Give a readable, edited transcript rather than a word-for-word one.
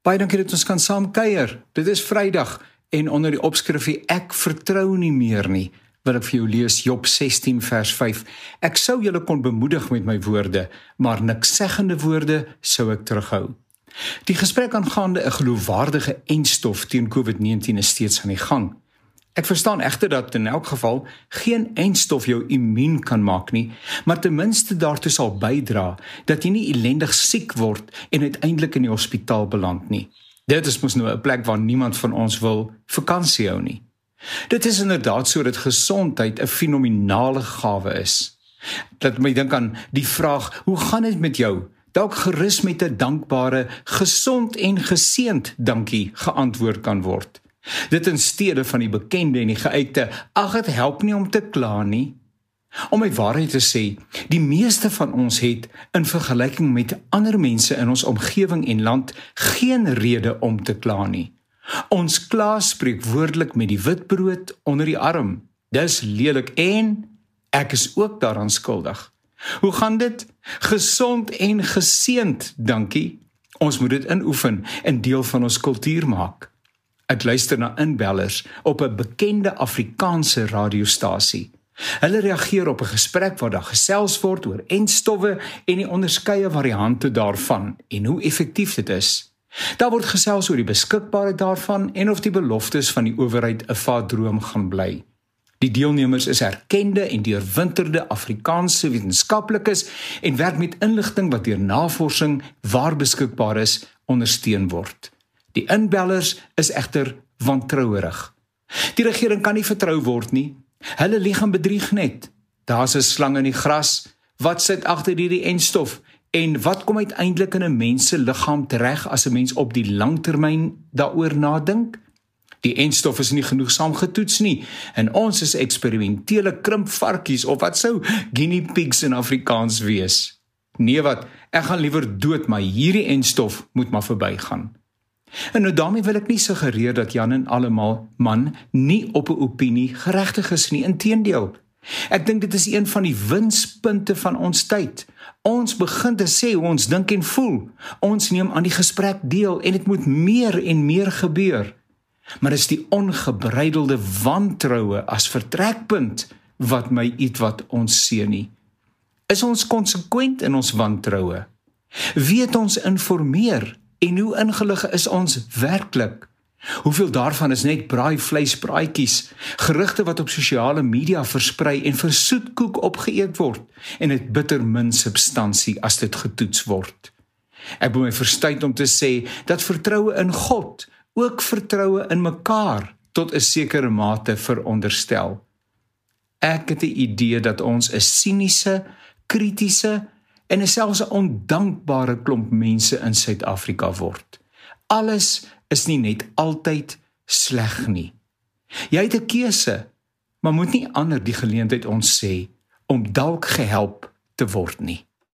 Baie dankie dat ons kan saam kuier. Dit is Vrydag en onder die opskrifie Ek vertrou nie meer nie, wil ek vir jou lees Job 16 vers 5. Ek sou julle kon bemoedig met my woorde, maar nikszeggende woorde sou ek terughou. Die gesprek aangaande 'n geloofwaardige enstof teen COVID-19 is steeds aan die gang. Ek verstaan egter dat in elk geval geen enstof jou immuun kan maak nie, maar ten minste daartoe sal bydra dat jy nie ellendig siek word en uiteindelik in die hospitaal beland nie. Dit is mos nou 'n plek waar niemand van ons wil vakansie hou nie. Dit is inderdaad so dat gesondheid 'n fenominale gawe is. Laat my dink aan die vraag, hoe gaan dit met jou? Dalk gerus met 'n dankbare, gesond en geseënd dankie geantwoord kan word. Dit in steede van die bekende en die geuite, ag dit help nie om te kla nie. Om my waarheid te sê, die meeste van ons het, in vergelyking met ander mense in ons omgewing en land, geen rede om te kla nie. Ons kla spreekwoordelik met die witbrood onder die arm. Dis lelik en ek is ook daaraan skuldig. Hoe gaan dit? Gesond en geseënd, dankie. Ons moet dit inoefen en deel van ons kultuur maak. Ek luister na inbellers op 'n bekende Afrikaanse radiostasie. Hulle reageer op 'n gesprek waar daar gesels word oor enstowwe en die onderskeie variante daarvan en hoe effektief dit is. Daar word gesels oor die beskikbaarheid daarvan en of die beloftes van die owerheid 'n vaadroom gaan bly. Die deelnemers is erkende en deurwinterde Afrikaanse wetenskaplikes en werk met inligting wat deur navorsing waar beskikbaar is ondersteun word. Die inbellers is egter wantrouerig. Die regering kan nie vertrou word nie. Hulle lieg en bedrieg net. Daar's 'n slang in die gras. Wat sit agter hierdie enstof? En wat kom uiteindelik in 'n mens se liggaam tereg as 'n mens op die langtermyn daaroor nadink? Die enstof is nie genoegsaam getoets nie en ons is eksperimentele krimpvarkies of wat sou guinea pigs in Afrikaans wees. Nee wat, ek gaan liewer dood, maar hierdie enstof moet maar verbygaan. En nou daarmee wil ek nie suggereer dat Jan en almal man nie op 'n opinie geregtig is nie, inteendeel. Ek dink dit is een van die winspunte van ons tyd. Ons begin te sê hoe ons dink en voel. Ons neem aan die gesprek deel en dit moet meer en meer gebeur. Maar is die ongebreidelde wantroue as vertrekpunt wat my ietwat ontseën nie. Is ons konsekwent in ons wantroue? Weet ons informeer en hoe ingelig is ons werklik? Hoeveel daarvan is net braaivleisbraaitjies, gerugte wat op sosiale media versprei en vir soetkoek opgeëet word en het bitter min substansie as dit getoets word. Ek moet my verstuit om te sê dat vertroue in God ook vertroue in mekaar tot 'n sekere mate veronderstel. Ek het 'n idee dat ons 'n siniese, kritiese en selfs 'n ondankbare klomp mense in Suid-Afrika word. Alles is nie net altyd sleg nie. Jy het 'n keuse, maar moet nie ander die geleentheid ons sê om dalk gehelp te word nie.